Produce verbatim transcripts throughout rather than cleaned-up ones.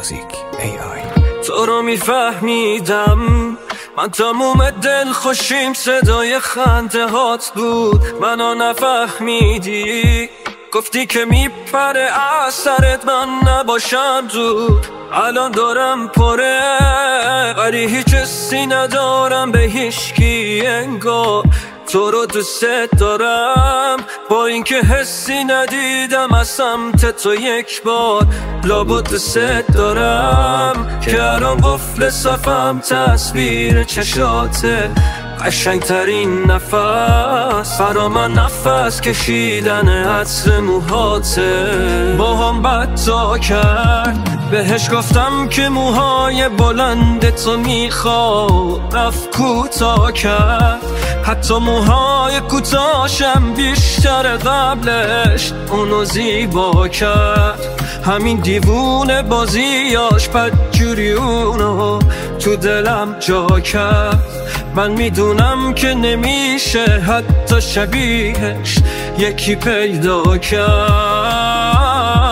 میوزیک ای آی. تو رو میفهمیدم من تموم دل خوشیم صدای خنده هات بود، منو نفهمیدی، گفتی که میپره اثرت من نباشم زود. الان دارم پره ولی هیچ حسی ندارم به هیچکی، انگار تو رو دوست دارم با اینکه حسی ندیدم از سمت تو یک بار. لابد دوست دارم که الان قفل صفم تصویر چشاته، قشنگ ترین نفس برا من نفس کشیدن عطر موهاته. با هم بد تا کرد بهش گفتم که موهای بلند تو میخواد، رفت کوتا کرد، حتی موهای کوتاشم بیشتر قبلش اونو زیبا کرد. همین دیوونه بازیاش بدجوری اونو تو دلم جا کرد. من میدونم که نمیشه حتی شبیهش یکی پیدا کرد.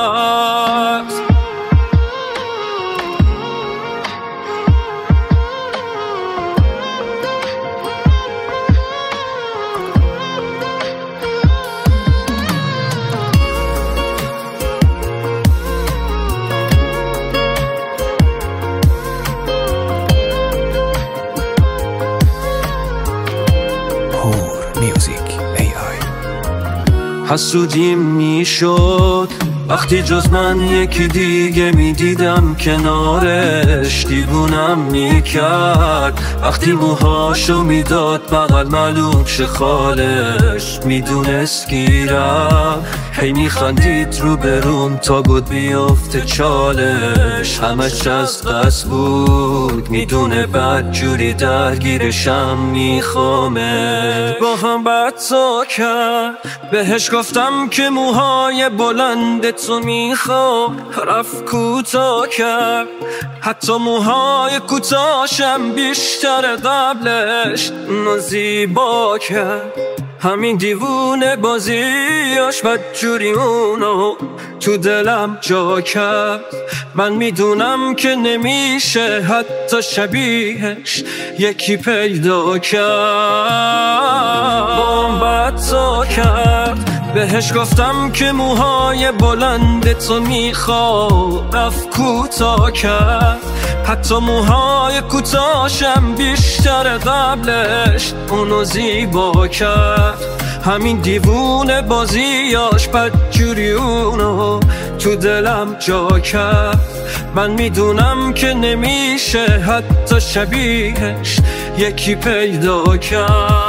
میوزیک ای آی. حسودیم میشد وقتی جز من یکی دیگه میدیدم کنارش، دیوونم میکرد وقتی موهاشو میداد بغل معلوم شه خالش، میدونست گیرم هی میخندید رو بروم تا بود بیافته چالش. همش از قصد بود میدونه بد جوری درگیرشم میخوامه. با هم بد تا کرد بهش گفتم که موهای بلند تو میخوام، رفت کوتا کرد، حتی موهای کوتاشم بیشتر قبلش اونو زیبا کرد. همین دیوونه بازیاش بدجوری اونو تو دلم جا کرد. من میدونم که نمیشه حتی شبیهش یکی پیدا کرد. بام بد تا کرد بهش گفتم که موهای بلند تو میخواد، رفت کوتا کرد، حتی موهای کوتاشم بیشتر قبلش اونو زیبا کرد. همین دیوونه بازیاش بدجوری اونو تو دلم جا کرد. من میدونم که نمیشه حتی شبیهش یکی پیدا کرد.